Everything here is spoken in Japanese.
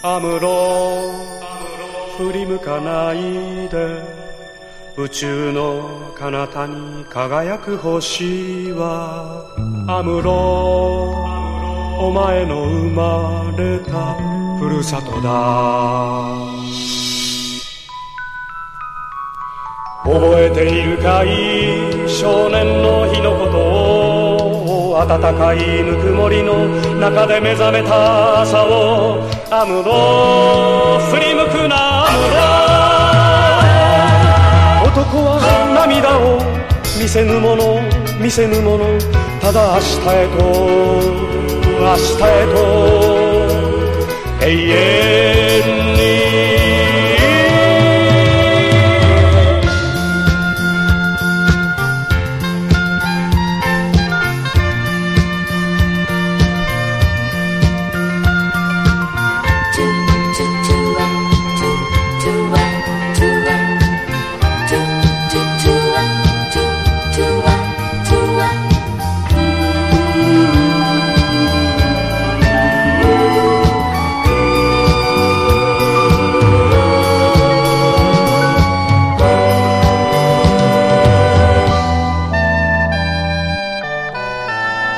アムロ振り向かないで宇宙の彼方に輝く星はアムロお前の生まれたふるさとだ。覚えているかい少年の日のことを暖かいぬくもりの中で目覚めた朝をアムロ振り向くなアムロ男は涙を見せぬもの見せぬものただ明日へと明日へと永遠に